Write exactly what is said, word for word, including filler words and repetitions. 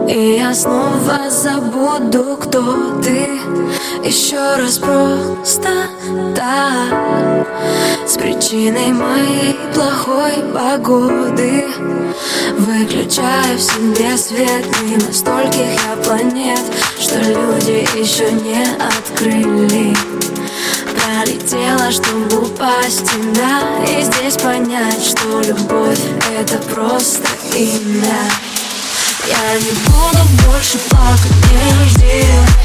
И я снова забуду, кто ты. Еще раз просто так, с причиной моей плохой погоды. Выключаю в себе свет мимо стольких я планет, что люди еще не открыли. Пролетела, чтобы упасть, да, и здесь понять, что любовь — это просто имя. Я не буду больше плакать, не жди.